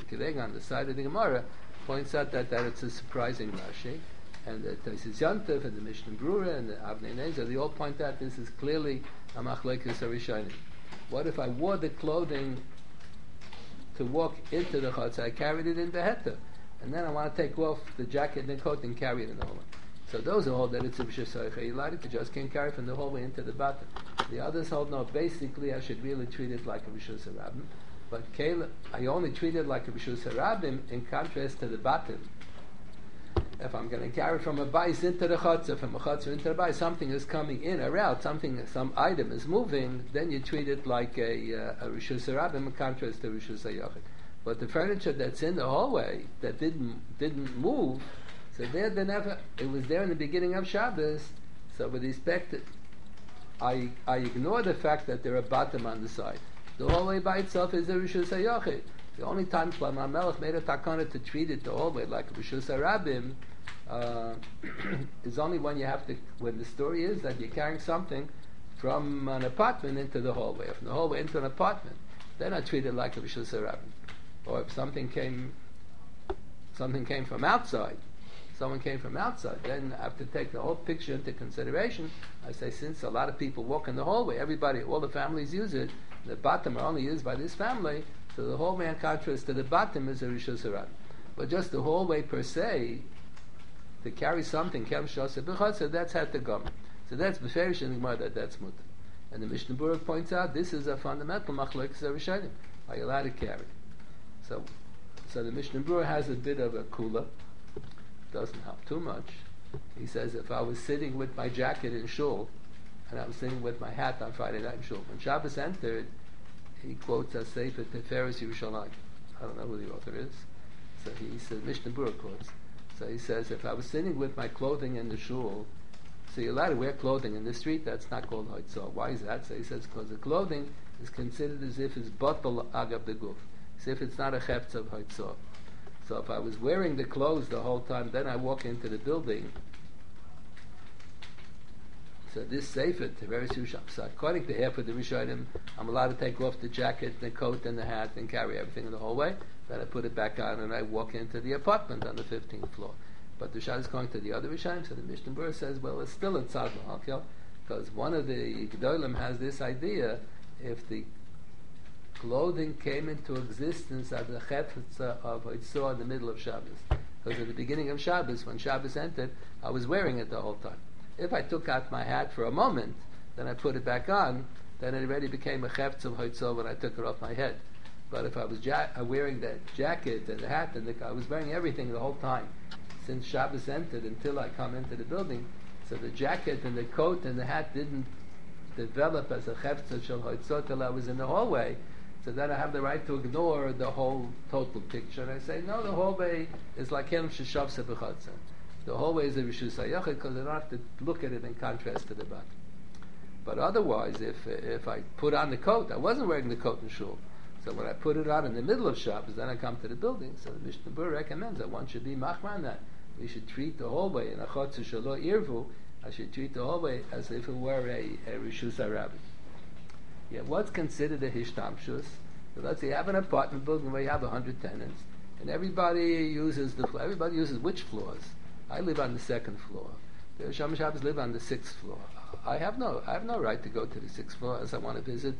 Kileng on the side of the Gemara points out that it's a surprising Rashi, and the Taisis Yantav and the Mishnah Brura and the Avnei Nezer, they all point out this is clearly a Machlekes HaRishonim. What if I wore the clothing to walk into the Chutz, I carried it in the Heta, and then I want to take off the jacket and the coat and carry it in the hallway? So those hold that it's a B'shus Ha'ilad, you just can't carry from the hallway into the bottom. The others hold no, basically I should really treat it like a B'shus Harabim, but I only treat it like a B'shus Harabim in contrast to the bottom. If I'm going to carry from a bais into the chutzah, from a chutzah into the bais, something is coming in or out, some item is moving, then you treat it like a Rishus Harabim in contrast to Rishus HaYachid. But the furniture that's in the hallway that didn't move, so it was there in the beginning of Shabbos, so with respect to, I ignore the fact that there are bottom on the side. The hallway by itself is a Rishus HaYachid. The only time Shlomo HaMelech made a takana to treat it the hallway like Rishus Harabim is only when when the story is that you're carrying something from an apartment into the hallway, or from the hallway into an apartment. Then I treat it like a Rishus Harabim. Or if something came from outside, then I have to take the whole picture into consideration. I say, since a lot of people walk in the hallway, all the families use it, the bottom are only used by this family, so the hallway in contrast to the bottom is a Rishus Harabim. But just the hallway per se, to carry something, so that's had to go. So that's Beferish in the Gemara, that's mutter. And the Mishnah Berurah points out, this is a fundamental Machlekes HaRishonim. Are you allowed to carry? So the Mishnah Berurah has a bit of a kula. Doesn't help too much. He says, if I was sitting with my jacket in shul, and I was sitting with my hat on Friday night in shul, when Shabbos entered, he quotes a Sefer Teferes Yerushalayim. I don't know who the author is. So he says, Mishnah Berurah quotes. So he says, if I was sitting with my clothing in the shul, so you're allowed to wear clothing in the street, that's not called hoitzah. Why is that? So he says, because the clothing is considered as if it's batal agav the guf, as if it's not a chefetz of hoitzah. So if I was wearing the clothes the whole time, then I walk into the building. So this sefer, Teferes Yerushalayim. So according to half of the Rishonim, I'm allowed to take off the jacket, the coat, and the hat, and carry everything in the hallway. Then I put it back on, and I walk into the apartment on the 15th floor. But the Shad is going to the other Rishonim, so the Mishnah Berurah says, well, it's still a tzad l'halkel, because one of the Gedolim has this idea: if the clothing came into existence as a chetza of hoitzah in the middle of Shabbos, because at the beginning of Shabbos, when Shabbos entered, I was wearing it the whole time. If I took out my hat for a moment, then I put it back on, then it already became a chetza of hoitzah when I took it off my head. But if I was wearing that jacket and the hat, and I was wearing everything the whole time since Shabbos entered until I come into the building, so the jacket and the coat and the hat didn't develop as a chetza shel hoitzah till I was in the hallway. So then I have the right to ignore the whole total picture, and I say, no, the hallway is like Kelm Sheshav Sebechatza. The hallway is a Rishus HaYachid because I don't have to look at it in contrast to the bottom. But otherwise, if I put on the coat, I wasn't wearing the coat in shul. So when I put it on in the middle of Shabbos, then I come to the building. So the Mishnah Berurah recommends that one should be machman that. We should treat the hallway in a chotzer shelo irvu. I should treat the hallway as if it were a Rishus Harabim. Yeah, what's considered a hishtamshus? So let's say you have an apartment building where you have 100 tenants, and everybody uses which floors? I live on the 2nd floor. The Shomer Shabbos live on the 6th floor. I have no right to go to the 6th floor unless I want to visit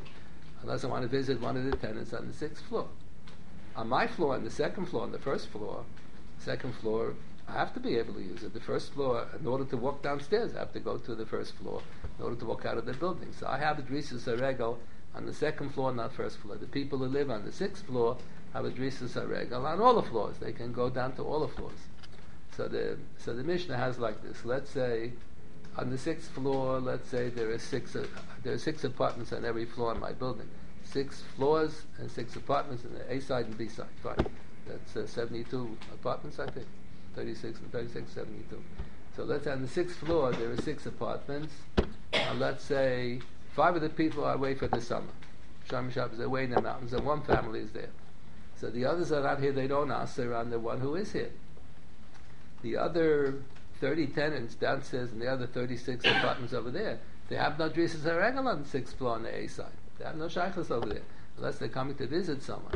one of the tenants on the 6th floor. On my floor, on the 2nd floor, on the 1st floor, 2nd floor, I have to be able to use it. The 1st floor, in order to walk downstairs, I have to go to the 1st floor in order to walk out of the building. So I have a Drisas HaRegel on the 2nd floor, not 1st floor. The people who live on the 6th floor have a Drisas HaRegel on all the floors. They can go down to all the floors. So the Mishnah has like this. Let's say on the 6th floor, let's say there are six apartments on every floor in my building. 6 floors and 6 apartments in the A side and B side. Fine. That's 72 apartments, I think. 36 and 36, 72. So let's say on the 6th floor there are 6 apartments. Let's say 5 of the people are away for the summer. Shomer Shabbos is away in the mountains, and 1 family is there. So the others are not here, they don't ask, they're on the one who is here. The other 30 tenants downstairs and the other 36 apartments over there, they have no Drisas HaRegel on the 6th floor on the A side. They have no shaykhs over there, unless they're coming to visit someone.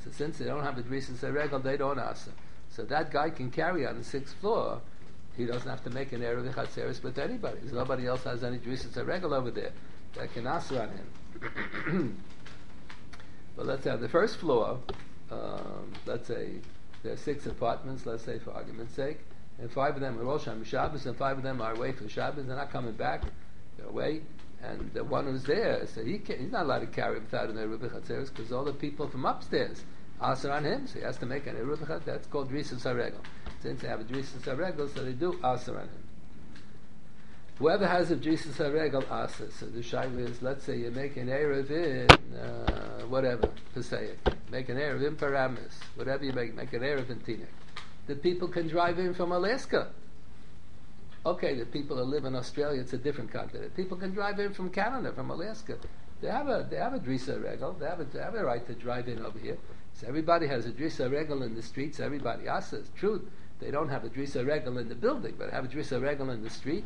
So since they don't have a Drisas HaRegel, they don't asa. So that guy can carry on the 6th floor. He doesn't have to make an Erev Chatzeres with anybody. Because nobody else has any Drisas HaRegel over there that can asa on him. But let's have the first floor. Let's say there are 6 apartments, let's say for argument's sake, and 5 of them are Rosh Hashanah Shabbos, and 5 of them are away for Shabbos. They're not coming back. They're away. And the one who's there, so he's not allowed to carry without an Eruv Chatzeres because all the people from upstairs asa on him, so he has to make an Eruv Chatzeres. That's called Drisas HaRegel. Since they have a Drisas HaRegel, so they do asa on him. Whoever has a Drisas HaRegel asa, so the shaila is, let's say you make an Erev in whatever, Pesach, make an Erev in Paramus, whatever you make an Erev in Teaneck. The people can drive in from Alaska. Okay, the people who live in Australia, it's a different continent. People can drive in from Canada, from Alaska. They have a Drisa Regel. They have a right to drive in over here. So everybody has a Drisa Regel in the streets. Everybody asks. True, they don't have a Drisa Regel in the building, but have a Drisa Regel in the street.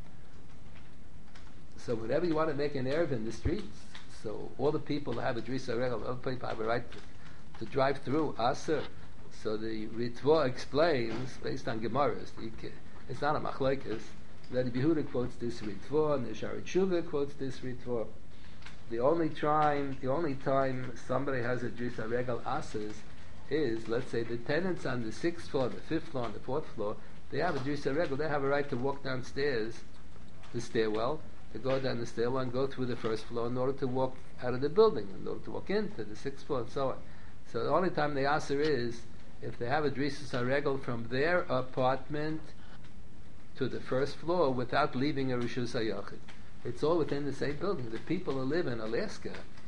So whenever you want to make an Erev in the streets, so all the people have a Drisa Regel, all the people have a right to drive through Aser. So the Ritva explains, based on Gemaras, it's not a machlekes. Rabbi Yehuda quotes this Ritva, and the Shari Tshuva quotes this Ritva. The only time somebody has a Drisa Regel Asas is, let's say, the tenants on the 6th floor, the 5th floor, and the 4th floor. They have a Drisa Regel. They have a right to walk downstairs, the stairwell, to go down the stairwell and go through the 1st floor in order to walk out of the building, in order to walk into the 6th floor, and so on. So the only time they Aser is if they have a Drisa HaRegel from their apartment to the 1st floor without leaving a Rishus HaYachid. It's all within the same building. The people who live in Alaska.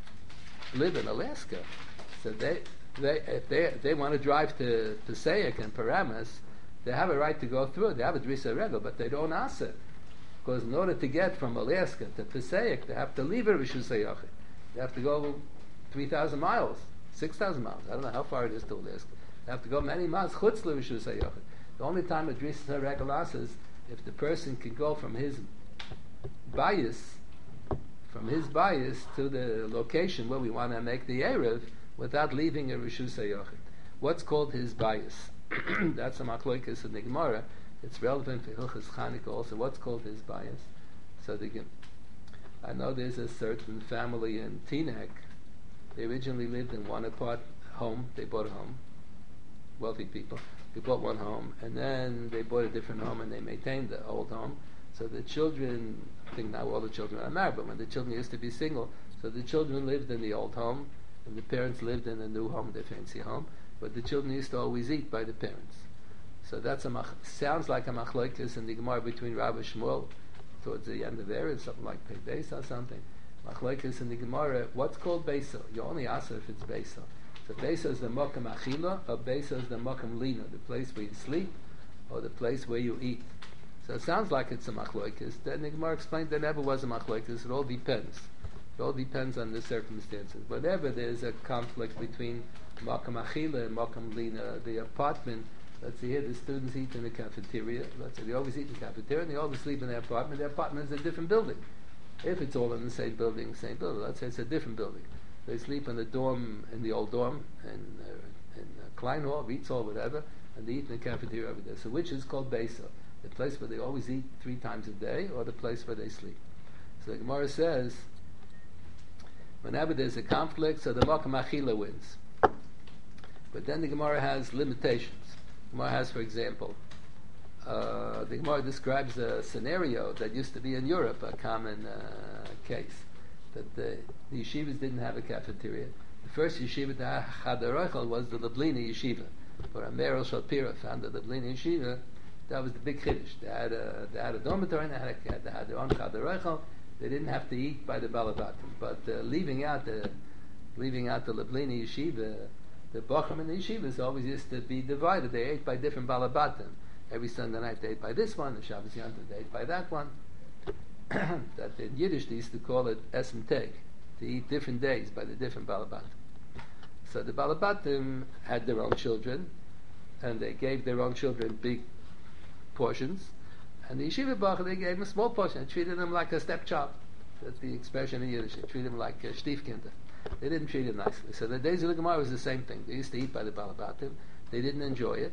So if they want to drive to Pesach and Paramus, they have a right to go through it. They have a Drisa Regel, but they don't ask it. Because in order to get from Alaska to Pesach, they have to leave a Rishus HaYachid. They have to go 3,000 miles, 6,000 miles. I don't know how far it is to Alaska. They have to go many miles, chutz l'Rishus HaYachid. The only time a Drisa HaRegel is if the person can go from his bias to the location where we want to make the Erev without leaving a Rishus HaYachid. What's called his bias? That's a machlokes in the Gemara. It's relevant for Hilchos Chanukah also. What's called his bias? So I know there's a certain family in Teaneck. They originally lived in one home. They bought a home. Wealthy people. They bought one home, and then they bought a different home, and they maintained the old home. So the children, I think now all the children are married, but when the children used to be single, so the children lived in the old home, and the parents lived in the new home, the fancy home, but the children used to always eat by the parents. So that's sounds like a machlokes in the Gemara between Rav and Shmuel towards the end of there, it's something like Pei Beis or something. Machlokes in the Gemara, what's called Beisa? You only ask if it's Beisa. So Beisa is the Mokum Achila, or Beisa is the Mokum Lina, the place where you sleep, or the place where you eat. So it sounds like it's a machlokes. Then the Gemara explained there never was a machlokes. It all depends. It all depends on the circumstances. Whenever there's a conflict between Mokum Achila and Mokum Lina, the apartment, let's say here the students eat in the cafeteria. Let's say they always eat in the cafeteria and they always sleep in their apartment. Their apartment is a different building. If it's all in the same building, let's say it's a different building. They sleep in the dorm, in the old dorm, in Klein Hall, Reitz Hall, whatever, and they eat in the cafeteria over there. So which is called Beisa? The place where they always eat 3 times a day, or the place where they sleep? So the Gemara says, whenever there's a conflict, so the Mokum Achila wins. But then the Gemara has limitations. The Gemara has, for example, the Gemara describes a scenario that used to be in Europe, a common case, that the yeshivas didn't have a cafeteria. The first yeshiva to Chadar Ochel was the Lublini yeshiva. Where Meryl Shapira founded the Lublini yeshiva, that was the big chiddush. They had a dormitory and they had their own Chadar Ochel. They didn't have to eat by the Balabatim. But leaving out the Lublini yeshiva, the Bochum and the yeshivas always used to be divided. They ate by different Balabatim. Every Sunday night they ate by this one, the Shabbos Yontif they ate by that one. That in Yiddish they used to call it es and teg, to eat different days by the different Balabatim. So the Balabatim had their own children, and they gave their own children big portions, and the Yeshiva Bach, they gave them a small portion and treated them like a stepchild. That's the expression in Yiddish. They treated them like Stiefkinder. They didn't treat him nicely. So the days of the Gemara was the same thing. They used to eat by the Balabatim. They didn't enjoy it.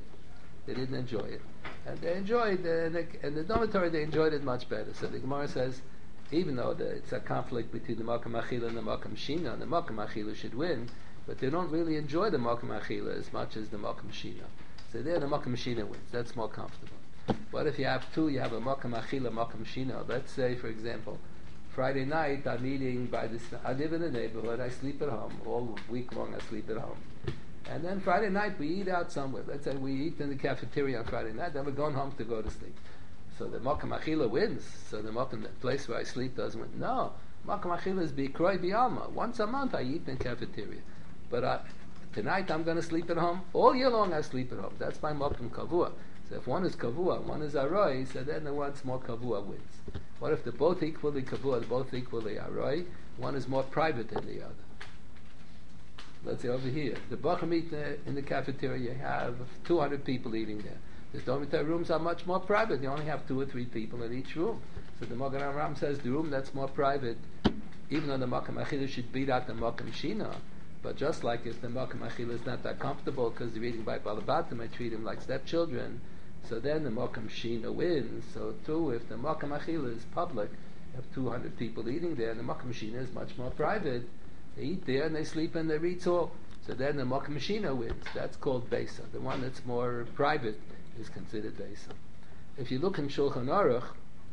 And they enjoyed, in the dormitory they enjoyed it much better. So the Gemara says, even though it's a conflict between the Makam Achila and the Makam Shina, and the Makam Achila should win, but they don't really enjoy the Makam Achila as much as the Makam Shina. So there the Makam Shina wins. That's more comfortable. What if you have two? You have a Makam Achila, Makam Shina. Let's say, for example, Friday night I'm eating by this. I live in the neighborhood. I sleep at home all week long. I sleep at home, and then Friday night we eat out somewhere. Let's say we eat in the cafeteria on Friday night. Then we're going home to go to sleep. So the Makam Achila wins. So the place where I sleep doesn't win. No, Makam Achila is Bikroi Bialma. Once a month I eat in the cafeteria, but tonight I'm going to sleep at home. All year long I sleep at home. That's my Makam Kavua. So if one is Kavua, one is Aroi, so then the one's more Kavua wins. What if they're both equally Kavua, they're both equally Aroi? One is more private than the other. Let's say over here, the Bacham eat in the cafeteria, you have 200 people eating there. The dormitory rooms are much more private. You only have 2 or 3 people in each room. So the Magen Avraham says the room that's more private, even though the Makam Achila should beat out the Makam Shina, but just like if the Makam Achila is not that comfortable because they're eating by Balabatim, I treat them like stepchildren, so then the Makam Shina wins. So too, if the Makam Achila is public, you have 200 people eating there, and the Makam Shina is much more private. They eat there and they sleep and they read all. So then the Makam Shina wins. That's called Beisa. The one that's more private is considered Beisa. If you look in Shulchan Aruch,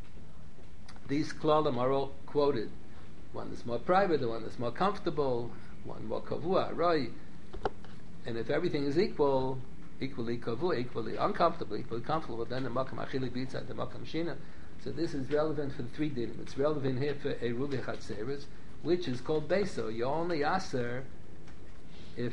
these klalim are all quoted. One is more private, the one is more comfortable, one more kavua, right? And if everything is equally kavua, equally uncomfortable, equally comfortable, then the Makam Achili beats out the Makam Shina. So this is relevant for the 3 dinim. It's relevant here for Eruvi Chatzeres, which is called Beso. You only aser if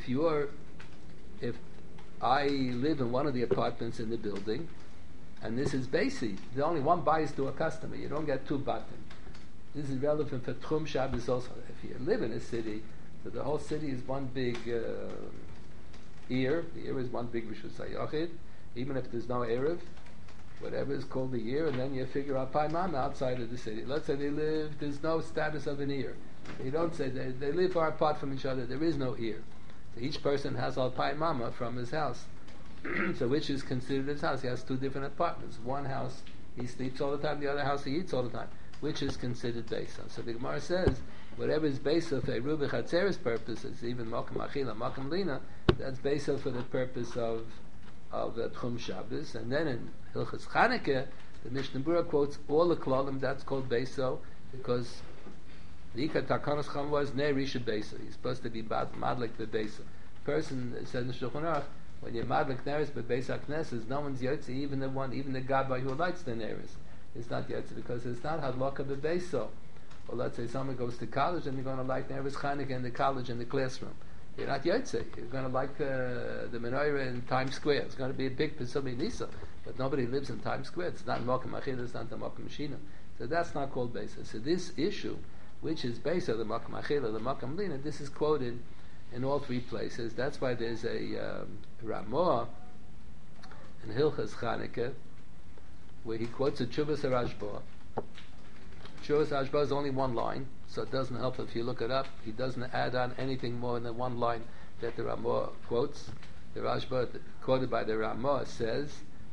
I live in one of the apartments in the building, and this is basic. The only one buys to a customer. You don't get 2 batim. This is relevant for Tchum Shabbos also. If you live in a city, so the whole city is one big ear. The ear is one big Rishus HaYachid. Even if there's no Erev, whatever is called the ear, and then you figure out Paimam outside of the city. Let's say there's no status of an ear. You don't say they live far apart from each other. There is no ear. So each person has al Paimama from his house. So which is considered his house? He has 2 different apartments. One house he sleeps all the time. The other house he eats all the time. Which is considered Beisa. So the Gemara says, whatever is Beisa for a Rubi Chatzeres purposes, even Makam Achila, Makam Lina, that's Beisa for the purpose of Tchum Shabbos. And then in Hilchas Chanukah, the Mishnah Berurah quotes all the Klalim, that's called Beisa, because the Ikar Takanos Cham was Ne Risha Beisa. He's supposed to be Madlik the Beisa. Person said in Shulchan Aruch, when you're Madlik Neres but Beisa Knesses, no one's Yotzi, even the Gabbai who lights the Neres. It's not Yotzi because it's not Hadlaka Bebeso. Or let's say someone goes to college and they're going to light Neres Chanukah in the college in the classroom. You're not Yotzi. You're going to light the menorah in Times Square. It's going to be a big Pesumi Nisa. But nobody lives in Times Square. It's not Makam Achila, it's not the Makam Shina. So that's not called Beisa. So this issue, which is Beisa, the Makam Achila, the Makam Lina, this is quoted in all 3 places. That's why there's a Ramah in Hilchas Chanukah where he quotes a Chuvas Rashba. Chuvas Rashba is only 1 line, so it doesn't help if you look it up. He doesn't add on anything more than 1 line that the Ramah quotes. The Rashba, quoted by the Ramah, says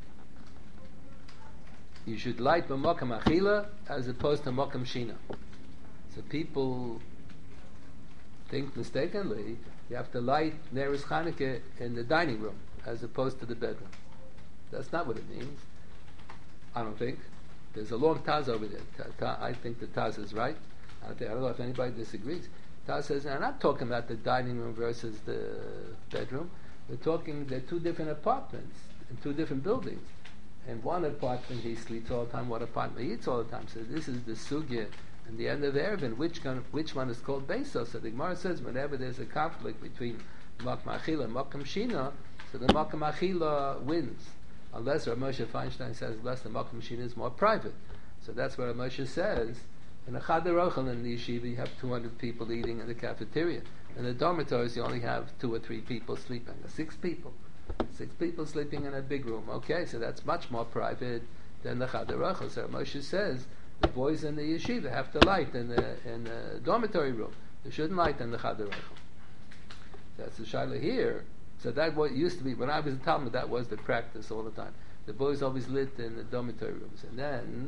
you should light b'makam achila as opposed to makam shina. So people think mistakenly you have to light Neres Chanukah in the dining room as opposed to the bedroom. That's not what it means. I don't think. There's a long Taz over there. I think the Taz is right. I don't know if anybody disagrees. Taz says, I'm not talking about the dining room versus the bedroom. They're 2 different apartments in 2 different buildings. In one apartment he sleeps all the time, one apartment he eats all the time. So this is the sugya and the end of Erevin, which one is called Beisa. So the Gemara says whenever there's a conflict between Makam Achila and Makam Shina, so the Makam Achila wins. Unless Rav Moshe Feinstein says less the Makam Shina is more private. So that's what Rav Moshe says. In a Chadar Ochel in the yeshiva you have 200 people eating in the cafeteria. In the dormitories you only have 2 or 3 people sleeping. 6 people. 6 people sleeping in a big room. Okay, so that's much more private than the Chadar Ochel. So Rav Moshe says the boys in the yeshiva have to light in the dormitory room. You shouldn't light in the Chadar Reichel. That's the Shaila here. So that what used to be, when I was in Talmud, that was the practice all the time. The boys always lit in the dormitory rooms. And then,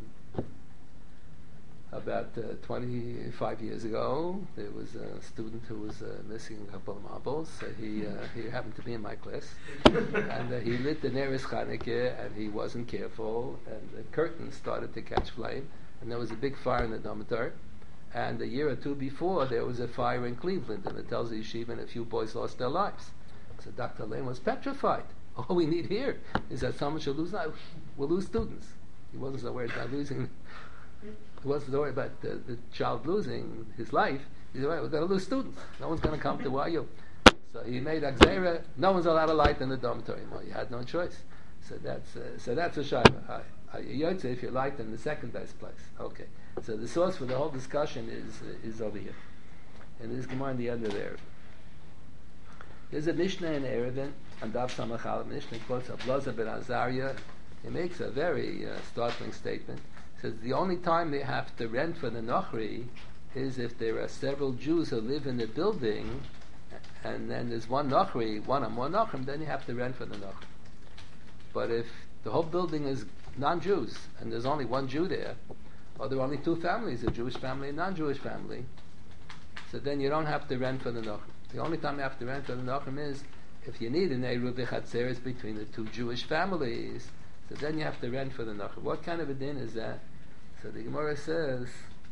about 25 years ago, there was a student who was missing a couple of marbles. So he happened to be in my class. And he lit the Neres Chanukah, and he wasn't careful, and the curtains started to catch flame, and there was a big fire in the dormitory. And a year or two before, there was a fire in Cleveland, and it tells the yeshiva, and a few boys lost their lives. So Dr. Lane was petrified. All we need here is that someone should lose life. We'll lose students. He wasn't so worried about losing. He wasn't so worried about the child losing his life. He said, right, we're going to lose students. No one's going to come to YU. So he made Akzera. No one's allowed to light in the dormitory anymore. You had no choice. So that's a shayla. Yotze if you light in the second best place. Okay. So the source for the whole discussion is over here. And this Gemara in the end of the Erev. There's a Mishnah in Erevin, and Daf Samachal. Mishnah quotes Ablaza ben Azariah. He makes a very startling statement. He says the only time they have to rent for the Nochri is if there are several Jews who live in the building, and then there's one Nochri, one or more Nochrim, then you have to rent for the Nochri. But if the whole building is non-Jews, and there's only one Jew there, or there are only two families, a Jewish family and non-Jewish family, so then you don't have to rent for the Nochrim. The only time you have to rent for the Nochrim is if you need an Eruv V'Chatzeres between the two Jewish families, so then you have to rent for the Nochrim. What kind of a din is that? So the Gemara says,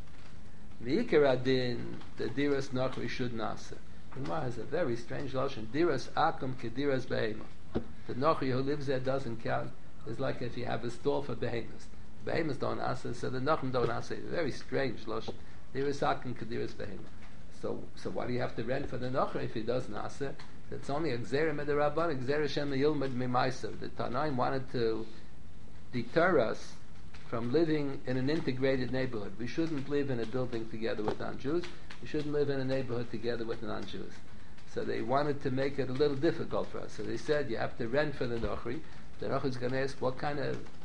V'ikar adin, the Diras Nochri should nasa. The Gemara has a very strange lashon. Diras akum kediras behema. The Nochri who lives there doesn't count. It's like if you have a stall for behemoths. Behemoths don't asa, so the Nochrim don't asa. Very strange lashon. Diras akum kediras behema. So why do you have to rent for the Nochri if he doesn't asa? It's only a Gzera Medarabban, Gzera Shem Yilmad Mimaisav. The Tanaim wanted to deter us from living in an integrated neighborhood. We shouldn't live in a building together with non-Jews. We shouldn't live in a neighborhood together with non-Jews. So they wanted to make it a little difficult for us. So they said you have to rent for the Nochri. The Nochri is going to ask, what kind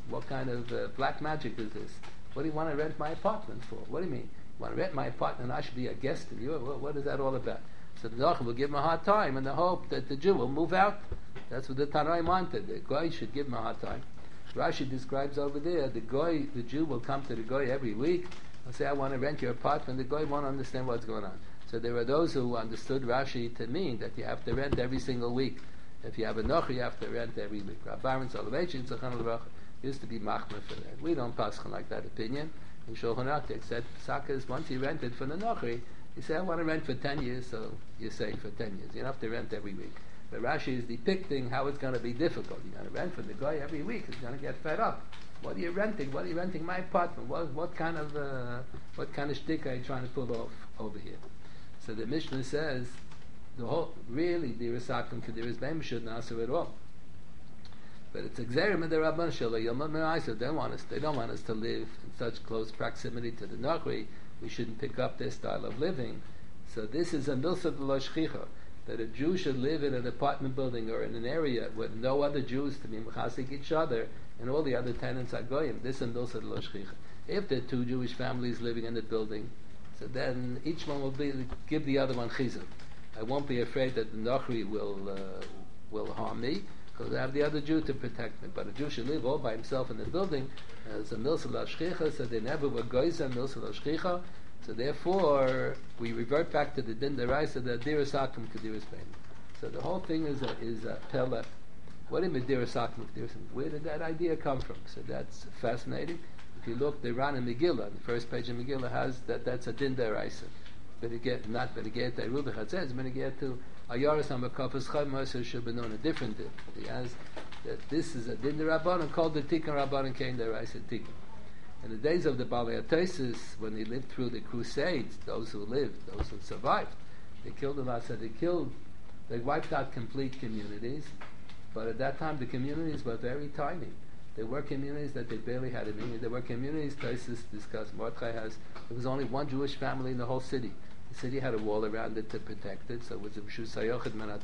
of black magic is this? What do you want to rent my apartment for? What do you mean? You want to rent my apartment and I should be a guest of you? What is that all about? So the Nochri will give him a hard time in the hope that the Jew will move out. That's what the Tanaim wanted. The Goy should give him a hard time. Rashi describes over there, the Jew will come to the Goy every week and say, I want to rent your apartment. The Goy won't understand what's going on. So there were those who understood Rashi to mean that you have to rent every single week. If you have a Nochri, you have to rent every week. Rabbaran Soloveitch used to be machmer for that. We don't pass like that opinion. In Shulchan Aruch they said, Sakas, once he rented for the Nochri, he said, I want to rent for 10 years, so you say for 10 years. You don't have to rent every week. But Rashi is depicting how it's going to be difficult. You're going to rent for the guy every week. He's going to get fed up. What are you renting? What are you renting my apartment? What kind of shtick are you trying to pull off over here? So the Mishnah says, the Dirasakim Kediris Beim shouldn't answer at all. But it's Gzerim and the Rabban Shalom Yilmad Meraisa. They don't want us to live in such close proximity to the Nochri. We shouldn't pick up their style of living. So this is a milsa d'lo shchicha, that a Jew should live in an apartment building or in an area with no other Jews to be mechasik each other, and all the other tenants are goyim. This is a milsa d'lo shchicha. If there are two Jewish families living in the building, so then each one will give the other one chizuk. I won't be afraid that the Nochri will harm me, because I have the other Jew to protect me. But a Jew should live all by himself in the building. It's a milsa d'lo shchicha, so they never were goyim milsa d'lo shchicha. So therefore, we revert back to the din deraisa, the diras akum kediras bein. So the whole thing is a pella. What is diras akum kediras? Where did that idea come from? So that's fascinating. If you look, the Ran and Megillah, the first page of Megillah has that's a din deraisa. But not Beneged to Eruv V'Chatzeres, Beneged to Ayaris HaMakafas Chayv Moshe Shabbanon, a different din. He has that this is a din derabbanan called the Tikkun Rabbanan Kein Deraisa Tikkun. In the days of the Balei HaTosis, when they lived through the Crusades, those who survived, they killed a lot. So they wiped out complete communities. But at that time, the communities were very tiny. There were communities that they barely had a meaning. There were communities, Tosis discussed, Mordechai has, there was only one Jewish family in the whole city. The city had a wall around it to protect it, so it was a Mshu Sayochid Man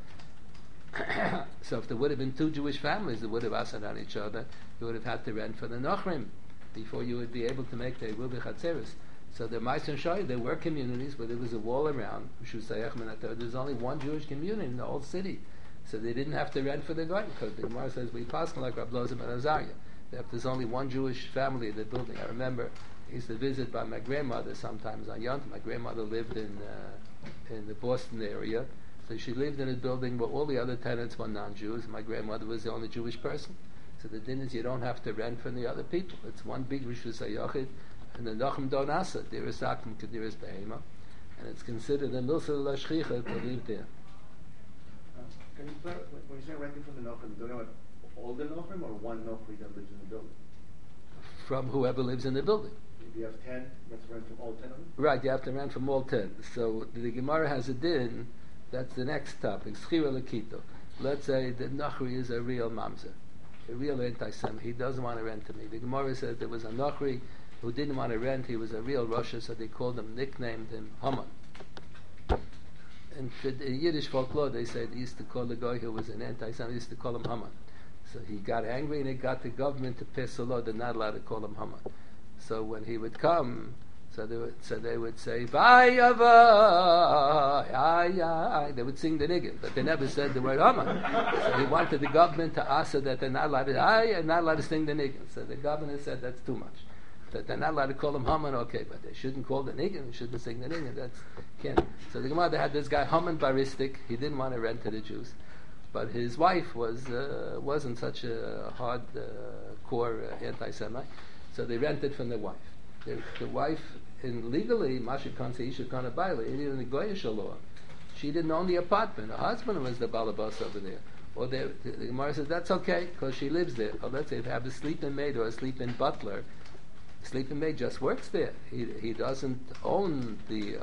HaTorah. So if there would have been two Jewish families that would have asked on each other, you would have had to rent for the Nochrim before you would be able to make the Eruv V'Chatzeres. So the Meister Shai, there were communities where there was a wall around. There's only one Jewish community in the whole city, so they didn't have to rent for the garden because the Gemara says we pass like Rabbi Loza ben Azariah. If there's only one Jewish family in the building, I remember I used to visit by my grandmother sometimes on Yom Tov. My grandmother lived in the Boston area, so she lived in a building where all the other tenants were non-Jews. My grandmother was the only Jewish person. So the din is you don't have to rent from the other people. It's one big Rishus HaYachid, and the Nachum Don Asa, Diras Akum Kediras Behema, and it's considered a Milsa Lashchicha to live there. Can you clarify, when you say renting from the Nachum, do you know about all the Nachum or one Nachum that lives in the building? From whoever lives in the building. If you have 10, you have to rent from all 10 of them? Right, you have to rent from all 10. So the Gemara has a din, that's the next topic, Schira Lakito. Let's say that Nachri is a real mamzer, a real anti-Semite. He doesn't want to rent to me. The Gemara says there was a Nachri who didn't want to rent. He was a real Russia, so they nicknamed him Haman. And in Yiddish folklore, they say they used to call the guy who was an anti-Semite, they used to call him Haman. So he got angry and it got the government to pass a law they're not allowed to call him Haman. So when he would come, so they would say, "Bye, they would sing the niggin, but they never said the word Haman. So he wanted the government to answer that they're not allowed to and not allowed to sing the niggin. So the governor said that's too much. That they're not allowed to call him Haman, okay, but they shouldn't call the niggin, they shouldn't sing the niggin. That's can't. So the Gemara had this guy Haman Baristik. He didn't want to rent to the Jews, but his wife wasn't such a hard core anti-Semite. So they rented from the wife. The wife, legally, Masha can't say Isha can't buy it. Even in the Goyish law, she didn't own the apartment. Her husband was the balabas over there. Or the Gemara says that's okay because she lives there. Or let's say if you have a sleeping maid or a sleeping butler, the sleeping maid just works there. He doesn't own the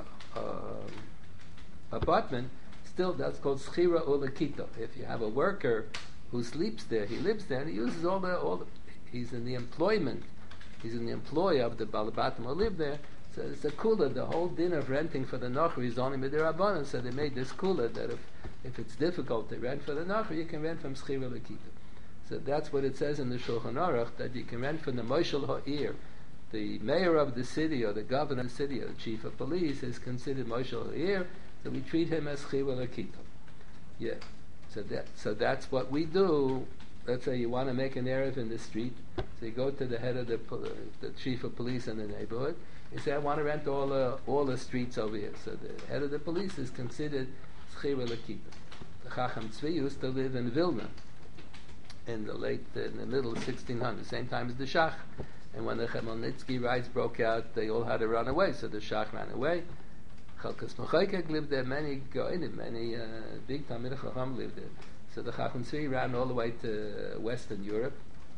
apartment. Still, that's called schira ulakito. If you have a worker who sleeps there, he lives there, and he uses all the. He's in the employment. He's in the employ of the Balabatim who live there. So it's a kula. The whole din of renting for the Nachri is only Midirabanan. So they made this kula that if it's difficult to rent for the Nachri, you can rent from Schira Lakita. So that's what it says in the Shulchan Aruch, that you can rent from the Moshel Ha'ir. The mayor of the city or the governor of the city or the chief of police is considered Moshel Ha'ir, so we treat him as Schira Lakita. Yeah. So that's what we do. Let's say you want to make an erev in the street, so you go to the head of the chief of police in the neighborhood. You say, I want to rent all the streets over here. So the head of the police is considered Schira Lakita. The Chacham Tzvi used to live in Vilna in the middle of 1600, same time as the Shach. And when the Chmelnitsky riots broke out, they all had to run away. So the Shach ran away. Chalkas Mechaykek lived there. Many big Talmidei Chacham lived there. So the Chacham Tzvi ran all the way to Western Europe,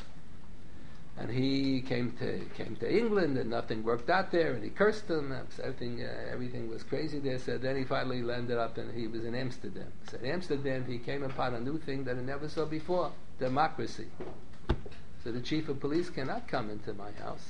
and he came to England, and nothing worked out there, and he cursed them. Everything was crazy there. So then he finally landed up, and he was in Amsterdam. So in Amsterdam, he came upon a new thing that he never saw before: democracy. So the chief of police cannot come into my house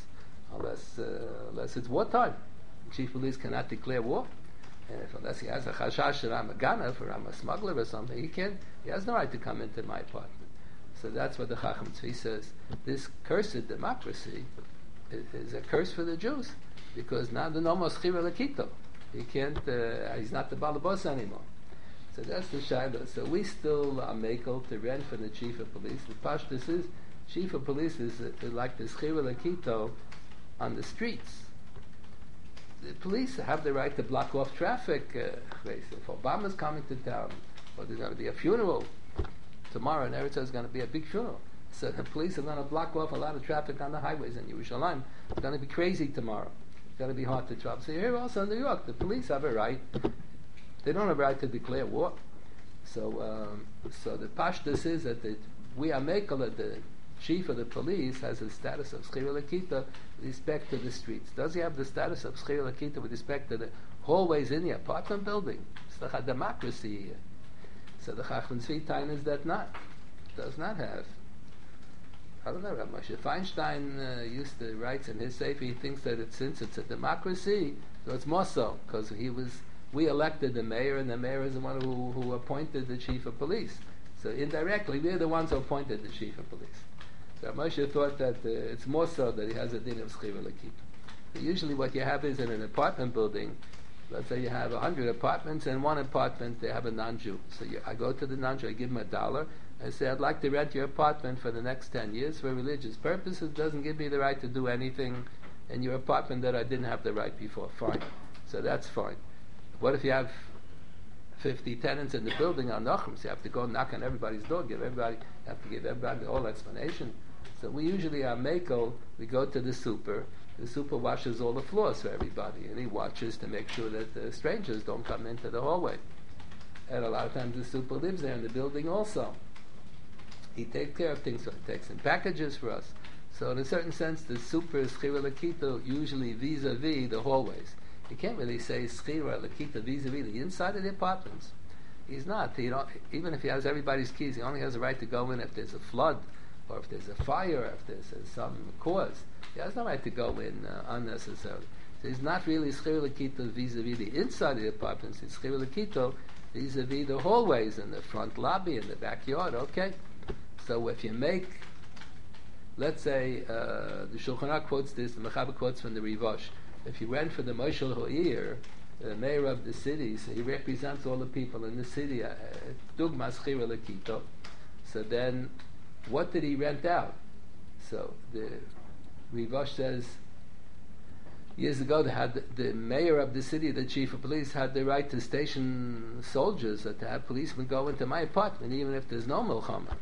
unless it's wartime. The chief of police cannot declare war. And unless he has a chashash that I'm a ganav or I'm a smuggler or something, he has no right to come into my apartment. So that's what the Chacham Tzvi says. This cursed democracy is a curse for the Jews, because now the nomos schira lakito. He can't. He's not the balabos anymore. So that's the shayla. So we still are makel to rent from the chief of police. The pashtus is chief of police is like the schira lakito on the streets. The police have the right to block off traffic. If Obama's coming to town, or there's going to be a funeral tomorrow, and Eretz is going to be a big funeral, so the police are going to block off a lot of traffic on the highways in Yerushalayim. It's going to be crazy tomorrow. It's going to be hard to travel. So here also in New York, the police have a right. They don't have a right to declare war. So the pashtus is that we are makel at the chief of the police has a status of Schira Lakita with respect to the streets. Does he have the status of Schira Lakita with respect to the hallways in the apartment building? It's the democracy here. So the Chacham Tzvi Tain is that does not have. I don't know, Rav Moshe Feinstein used to write in his sefer, he thinks that since it's a democracy, so it's more so, because we elected the mayor, and the mayor is the one who appointed the chief of police. So indirectly, we're the ones who appointed the chief of police. So Moshe thought that it's more so that he has a din of Schira Lakita. But usually what you have is in an apartment building, let's say you have 100 apartments, and one apartment they have a non-Jew. So I go to the non-Jew, I give him $1, I say, I'd like to rent your apartment for the next 10 years for religious purposes. It doesn't give me the right to do anything in your apartment that I didn't have the right before. Fine. So that's fine. What if you have 50 tenants in the building on Nachum? So you have to go knock on everybody's door, you have to give everybody the whole explanation. So we usually are Mako, we go to the super washes all the floors for everybody, and he watches to make sure that the strangers don't come into the hallway. And a lot of times the super lives there in the building also. He takes care of things, so he takes in packages for us. So in a certain sense, the super is schira lakita usually vis-a-vis the hallways. You can't really say schira lakita vis-a-vis the inside of the apartments. He's not. Even if he has everybody's keys, he only has a right to go in if there's a flood, or if there's a fire, or if there's some cause. He has no right to go in unnecessarily. So he's not really schira lakita vis-a-vis the inside of the apartments. It's schira lakita vis-a-vis the hallways and the front lobby and the backyard. Okay. So if you make, let's say, the Shulchan Aruch quotes this, the Mechaber quotes from the Rivosh. If you rent for the Moshel Ho'ir, the mayor of the city, so he represents all the people in the city, Dugmas Chira Lakito. So then, what did he rent out? So the Rivosh says, years ago, they had the mayor of the city, the chief of police, had the right to station soldiers or to have policemen go into my apartment, even if there's no milchama.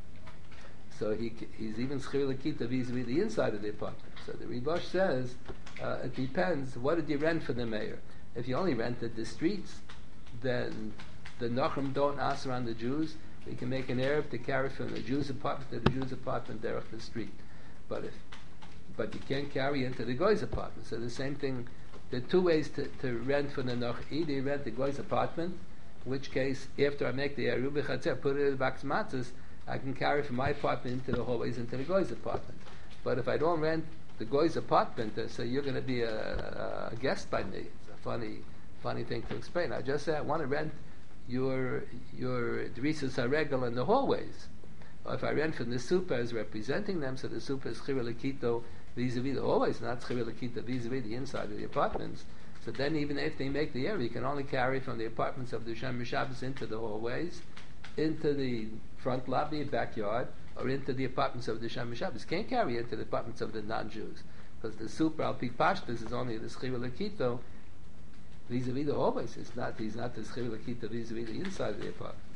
So he's even schir lakita vis-a-vis the inside of the apartment. So the Rivosh says, it depends, what did you rent for the mayor? If you only rented the streets, then the Nachum don't ask around the Jews. We can make an Arab to carry from the Jew's apartment to the Jew's apartment there off the street. But you can't carry into the Goy's apartment. So the same thing, there are two ways to rent for the Nachum. Either you rent the Goy's apartment, in which case, after I make the Eruv B'Chatzer, put it in the box matzahs, I can carry from my apartment into the hallways into the Goy's apartment. But if I don't rent the Goy's apartment, so you're going to be a guest by me. It's a funny thing to explain. I just say I want to rent your Drisas HaRegel in the hallways. Or if I rent from the super as representing them, so the super is Chira Lakito vis-a-vis the hallways, not Chira Lakito vis-a-vis the inside of the apartments. So then even if they make the area, you can only carry from the apartments of the Shem Shabbos into the hallways, into the front lobby, backyard, or into the apartments of the Shem Shabbos. Can't carry into the apartments of the non-Jews, because the super al pi pashtus is only the schira lakito vis-a-vis the hallways. He's not the schira lakito vis-a-vis the inside of the apartments.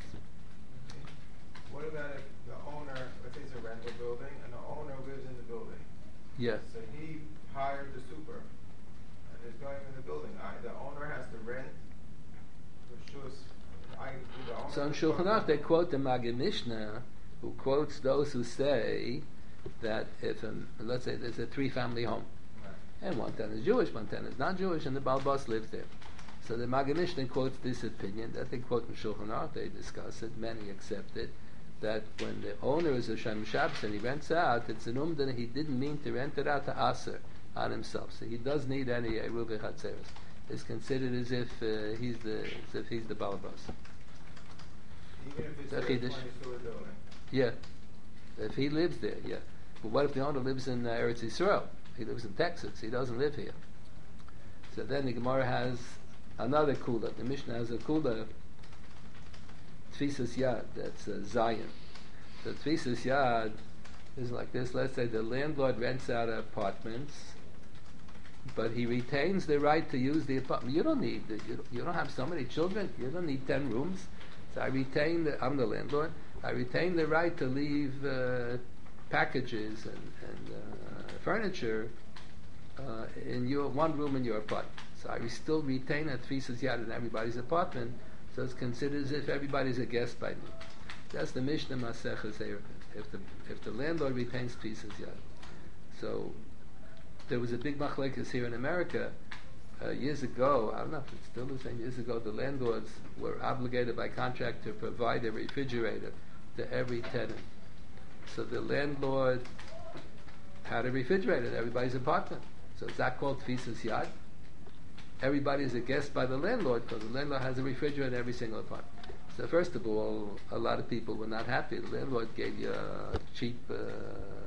What about if the owner, if it's a rental building, and the owner lives in the building? Yes. So he hired the super, and is going in the building. The owner has to rent the shus. So in Shulchan Aruch they quote the Maggid Mishnah, who quotes those who say that if let's say there's a 3-family home, right, and one tenant is Jewish, one tenant is non-Jewish, and the Balbas lives there. So the Maggid Mishnah quotes this opinion that they quote in Shulchan Aruch. They discuss it. Many accept it. That when the owner is a Shem Shabbos and he rents out, it's an that he didn't mean to rent it out to Aser on himself. So he does need any Eruv B'Chatzeres. It's considered as if he's the Balbas. Even if it's a 20-story building? Yeah. If he lives there, yeah. But what if the owner lives in Eretz Yisrael? He lives in Texas. He doesn't live here. So then the Gemara has another kula. The Mishnah has a kula, Tfisas Yad, that's Zion. So Tfisas Yad is like this. Let's say the landlord rents out apartments, but he retains the right to use the apartment. You don't have so many children. You don't need 10 rooms. So I'm the landlord. I retain the right to leave packages and furniture in your one room in your apartment. So I still retain a Tfisas Yad in everybody's apartment. So it's considered as if everybody's a guest by me. That's the Mishnah Maseches Eruvin. If the landlord retains Tfisas Yad. So there was a big machlekes here in America. Years ago, I don't know if it's still the same, years ago the landlords were obligated by contract to provide a refrigerator to every tenant. So the landlord had a refrigerator in everybody's apartment. So is that called Tfisas Yad? Everybody is a guest by the landlord because the landlord has a refrigerator in every single apartment. So first of all, a lot of people were not happy. The landlord gave you a cheap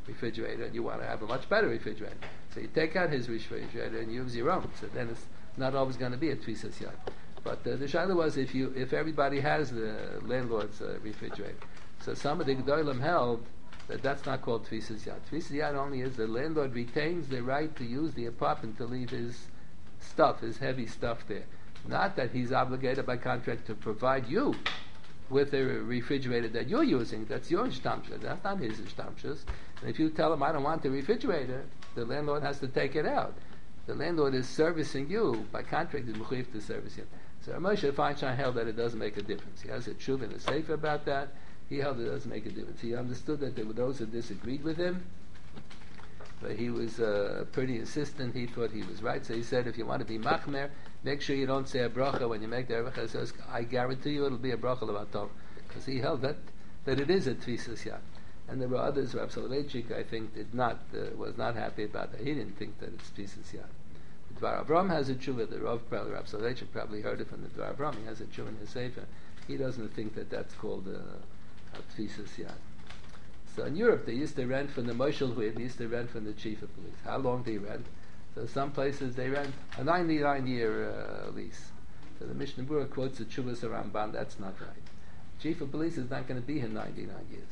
refrigerator, and you want to have a much better refrigerator. So you take out his refrigerator and use your own. So then it's not always going to be a tvisas yad. But the shaila was if everybody has the landlord's refrigerator. So some of the Gedolim held that that's not called tvisas yad. Tvisas yad only is the landlord retains the right to use the apartment to leave his stuff, his heavy stuff there. Not that he's obligated by contract to provide you with a refrigerator that you're using. That's your ishtamshus. That's not his ishtamshus. And if you tell him, I don't want the refrigerator, the landlord has to take it out. The landlord is servicing you. By contract, is mechuyev to service you. So Moshe Feinstein held that it doesn't make a difference. He has a tshuva and a sefer about that. He held it doesn't make a difference. He understood that there were those who disagreed with him, but he was pretty insistent. He thought he was right. So he said, if you want to be machmer, make sure you don't say a bracha when you make the bracha. He says, I guarantee you it'll be a bracha levatov, because he held that it is a tvisas yad. And there were others. Rav Soloveitchik, I think, was not happy about that. He didn't think that it's tvisas yad. The Dvar Avram has a tshuva. The Rav Soloveitchik probably heard it from the Dvar Avram. He has a tshuva in his sefer. He doesn't think that that's called a tvisas yad. So in Europe, they used to rent from the Moshel Huid, they used to rent from the chief of police. How long do you rent? So some places they rent a 99-year lease. So the Mishnah Berurah quotes the Chuvas Ramban. That's not right. Chief of police is not going to be here 99 years.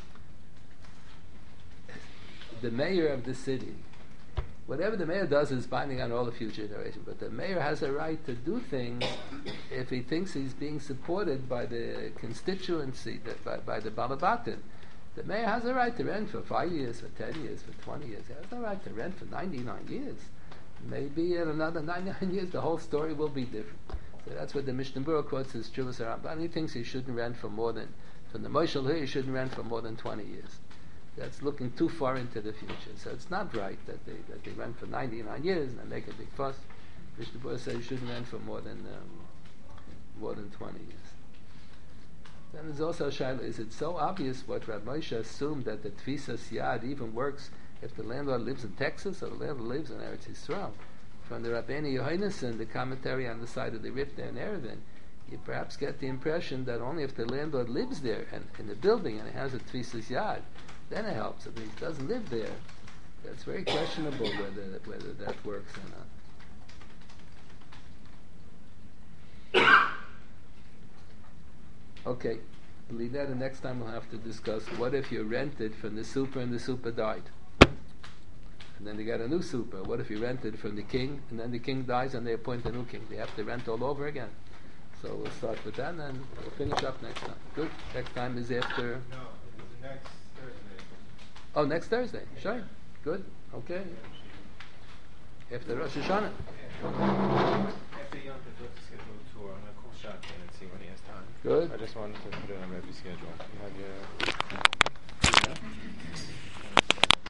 The mayor of the city, whatever the mayor does is binding on all the future generations, but the mayor has a right to do things if he thinks he's being supported by the constituency, by the Balabatin. The mayor has a right to rent for 5 years, for 10 years, for 20 years. He has no right to rent for 99 years. Maybe in another 99 years the whole story will be different. So that's what the Mishnah Berurah quotes as Chuvas Ramban. He thinks he shouldn't rent for more than, from the Moshel here, he shouldn't rent for more than 20 years. That's looking too far into the future. So it's not right that they rent for 99 years and they make a big fuss. Mishnah Berurah says you shouldn't rent for more than 20 years. Then there's also a shaila, is it so obvious what Rav Moshe assumed that the tvisas yad even works if the landlord lives in Texas or the landlord lives in Eretz Yisrael? From the Rabbeinu Yohainason, the commentary on the side of the Rif there in Erevin, you perhaps get the impression that only if the landlord lives there and in the building and it has a tvisas yad, then it helps. If he doesn't live there, that's very questionable whether that works or not. Okay, leave that, and next time we'll have to discuss what if you rented from the super and the super died. And then they got a new super. What if you rented from the king, and then the king dies and they appoint a new king? They have to rent all over again. So we'll start with that, and then we'll finish up next time. Good. Next time is after... No, it's next Thursday. Oh, next Thursday. Sure. Good. Okay. After Rosh Hashanah. After Yom Tov, let's schedule a tour. I'm going to call Shotgun and see when he has time. Good. I just wanted to put it on every schedule. You have your...